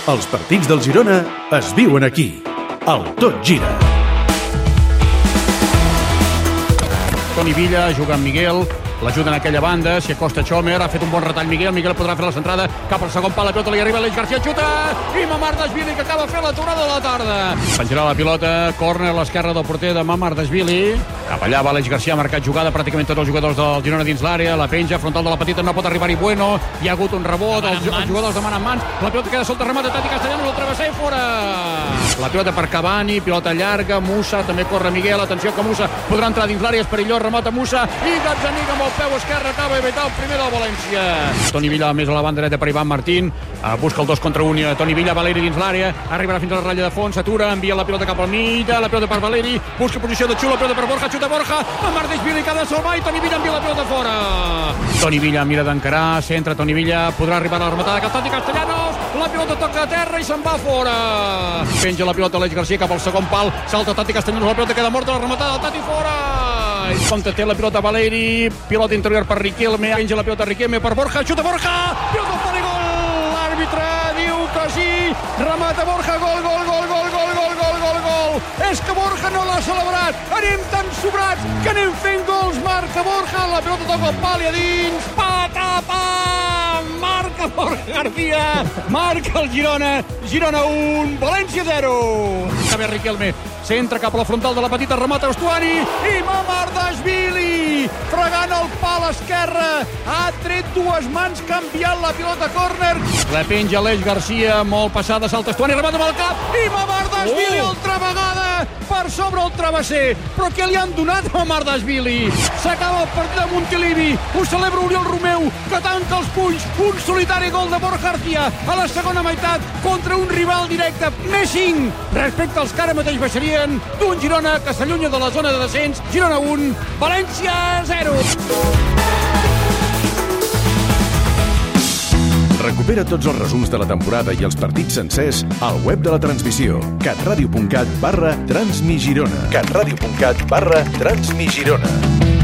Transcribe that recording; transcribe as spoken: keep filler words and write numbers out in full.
Els partits del Girona es viuen aquí. El Tot Gira. Toni Villa juga amb Miguel, l'ajuda en aquella banda, s'hi acosta Chomer, ha fet un bon retall Miguel, Miguel podrà fer la centrada cap al segon pal, la pilota li arriba, Aleix García xuta, i Mamardashvili que acaba fent la tornada de la tarda. Penjarà la pilota, córner a l'esquerra del porter de Mamardashvili, cap allà va Aleix García, ha marcat jugada pràcticament tots els jugadors del Girona dins l'àrea, la penja, frontal de la petita, no pot arribar-hi Bueno, hi ha hagut un rebot, els, els jugadors demanen mans, la pilota queda solta, remata Tati Castellanos, el travesser i fora. La pilota per Cavani, pilota llarga, Musa, també corre Miguel, atenció que Musa podrà entrar dins l'àrea, és perillós, remata Musa, i Gazzaniga amb el peu esquerre acaba d'evitar el primer del València. Toni Villa més a la banda dreta per Ivan Martín, uh, busca el dos contra un, Toni Villa, Valeri dins l'àrea, arribarà fins a la ratlla de fons, s'atura, envia la pilota cap al mig, la pilota per Valeri, busca posició de Xu, la pilota per Borja, xuta Borja, Mamardashvili que ha de salvar i Toni Villa envia la pilota fora. Toni Villa mira d'encarar, centra Toni Villa, podrà arribar a la rematada cap Tati Castellanos, la pilota toca a terra i se'n va fora. Penja la pilota Aleix García cap al segon pal, salta Tati Castellanos, la pilota queda morta, la rematada del Tati fora. I compte té la pilota Valeri, pilota interior per Riquelme, penja la pilota Riquelme per Borja, xuta Borja, pilota per gol, l'àrbitre diu que sí, remata Borja, gol, gol, gol, gol, gol, gol, gol, gol, gol, és que Borja no l'ha celebrat, anem tan sobrats que anem fent gols, marca Borja, la pilota toca el pal i a dins, patapam, marca Borja García, marca el Girona, Girona un, València zero. També Riquelme, centra cap a la frontal de la petita, remata Estuani i Mamardashvili fregant el pal esquerre, ha tret dues mans canviant la pilota córner, la penja Aleix García, molt passada, salta Estuani, remata amb el cap i Mamardashvili oh. altra vegada per sobre el travesser, però què li han donat a Mamardashvili? S'acaba el partit de Montilivi, ho celebra Oriol Romeu que tanca els punys, un solitari gol de Borja García a la segona meitat contra un rival directe, més cinc respecte als que ara mateix baixarien d'un Girona que s'allunya de la zona de descens. Girona un, València zero. Recupera tots els resums de la temporada i els partits sencers al web de la transmissió catradio punt cat barra Transmigirona catradio punt cat barra Transmigirona.